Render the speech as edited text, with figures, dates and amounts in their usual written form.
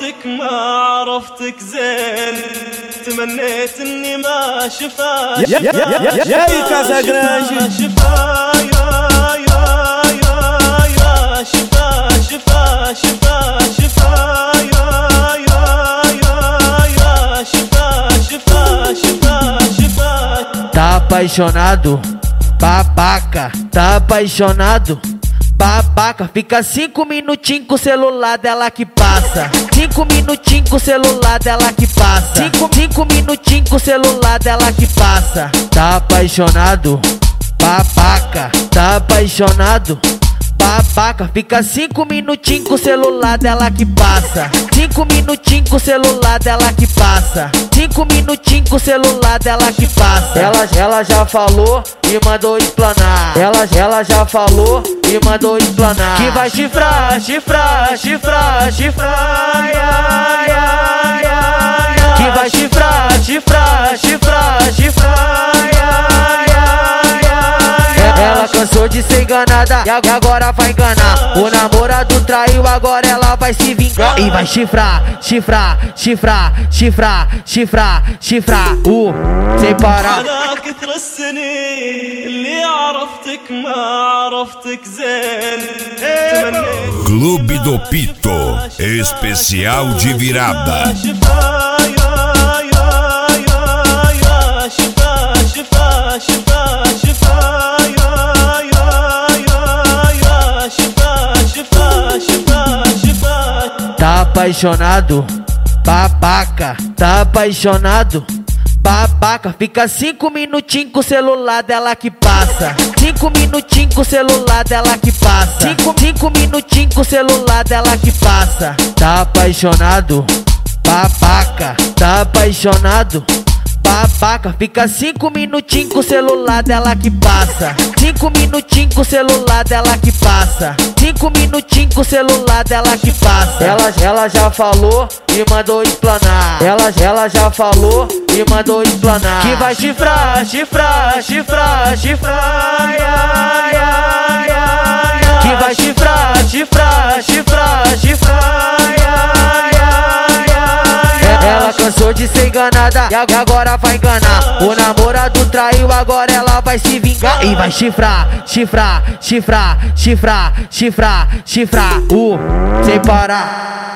عرفتك ما عرفتك زين تمنيت اني ما شفا يا كازا جراندي شفا يا شفا شفا شفا شفا يا شفا شفا شفا شفا. Tá apaixonado, babaca, tá apaixonado, babaca. Fica 5 minutinhos com o celular dela que passa. 5 minutinhos com o celular dela que passa. 5 minutinhos com o celular dela que passa. Tá apaixonado, babaca, tá apaixonado, babaca. Fica 5 minutinhos com o celular dela que passa. 5 minutinhos com o celular dela que passa. 5 minutinhos com o celular dela que passa. Ela já falou e mandou explanar. Ela já falou e mandou explanar. Que vai chifrar, chifrar, chifrar, chifrar, que vai chifrar, chifrar, chifrar, chifrar. Ela cansou de ser enganada e agora vai enganar. O namorado traiu, agora ela vai se vingar. E vai chifrar, chifrar, chifrar, chifrar, chifrar, chifrar. Sem parar. على كثر السنين اللي عرفتك ما عرفتك زين تمنيت Clube do Pito, especial de virada. شفا يا شفا شفا شفا شفا يا شفا شفا شفا شفا. Tá apaixonado, babaca, tá apaixonado, babaca. Fica 5 minutinhos com o celular dela que passa. 5 minutinhos com o celular dela que passa. 5 minutinhos com o celular dela que passa. Tá apaixonado, babaca, tá apaixonado, babaca. Fica 5 minutinhos com o celular dela que passa. 5 minutinhos com o celular dela que passa. 5 minutinhos com o celular dela que passa. Ela já falou e mandou explanar. Ela já falou e mandou explanar. Que vai chifrar, chifrar, chifrar, chifrar, que vai chifrar, chifrar, chifrar, chifrar. Ela cansou de ser enganada e agora vai enganar. O namorado traiu, agora ela vai se vingar. E vai chifrar, chifrar, chifrar, chifrar, chifrar, chifrar. Sem parar.